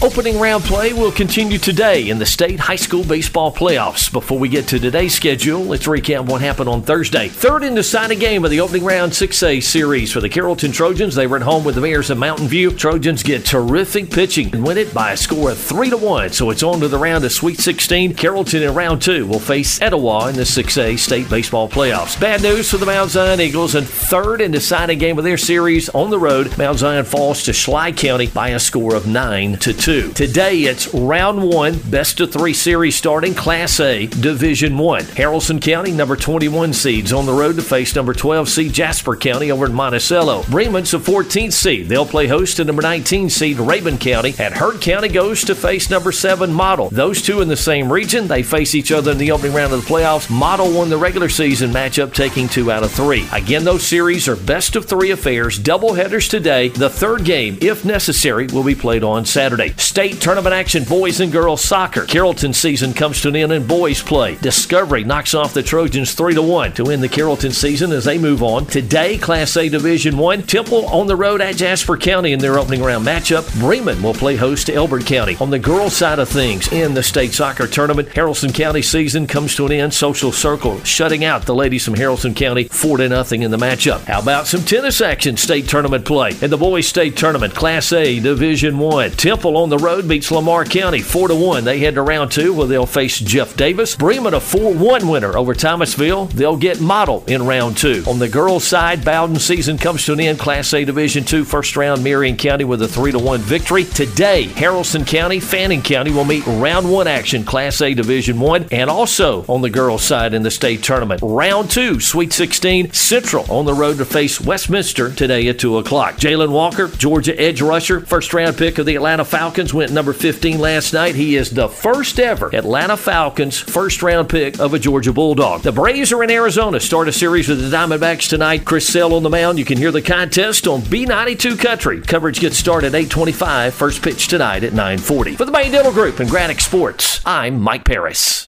Opening round play will continue today in the state high school baseball playoffs. Before we get to today's schedule, let's recap what happened on Thursday. Third and deciding game of the opening round 6A series for the Carrollton Trojans. They were at home with the Mayor's of Mountain View. Trojans get terrific pitching and win it by a score of 3-1. So it's on to the round of Sweet 16. Carrollton in round 2 will face Etowah in the 6A state baseball playoffs. Bad news for the Mount Zion Eagles. And third and deciding game of their series on the road, Mount Zion falls to Schley County by a score of 9-2. Today it's round 1, best of 3 series starting Class A Division 1. Haralson County, number 21 seeds on the road to face number 12 seed Jasper County over in Monticello. Bremen's the 14th seed. They'll play host to number 19 seed Rabun County. And Heard County goes to face number 7 Model. Those two in the same region. They face each other in the opening round of the playoffs. Model won the regular season matchup, taking 2 out of 3. Again, those series are best of 3 affairs. Doubleheaders today. The third game, if necessary, will be played on Saturday. State tournament action, boys and girls soccer. Carrollton season comes to an end in boys play. Discovery knocks off the Trojans 3-1 to end the Carrollton season as they move on. Today, Class A Division 1. Temple on the road at Jasper County in their opening round matchup. Bremen will play host to Elbert County. On the girls side of things, in the state soccer tournament, Haralson County season comes to an end. Social Circle shutting out the ladies from Haralson County 4-0 in the matchup. How about some tennis action state tournament play? In the boys state tournament, Class A Division 1. Temple on the road beats Lamar County 4-1. They head to round 2 where they'll face Jeff Davis. Bremen a 4-1 winner over Thomasville. They'll get Model in round 2. On the girls side, Bowden season comes to an end. Class A Division 2 first round, Marion County with a 3-1 victory. Today, Haralson County, Fannin County will meet round 1 action, Class A Division 1. And also on the girls side in the state tournament, round 2, Sweet 16, Central on the road to face Westminster today at 2 o'clock. Jalen Walker, Georgia edge rusher, first round pick of the Atlanta Falcons, went number 15 last night. He is the first ever Atlanta Falcons first round pick of a Georgia Bulldog. The Braves are in Arizona. Start a series with the Diamondbacks tonight. Chris Sale on the mound. You can hear the contest on B92 Country. Coverage gets started at 8:25. First pitch tonight at 9:40. For the Main Dental Group and Granite Sports, I'm Mike Paris.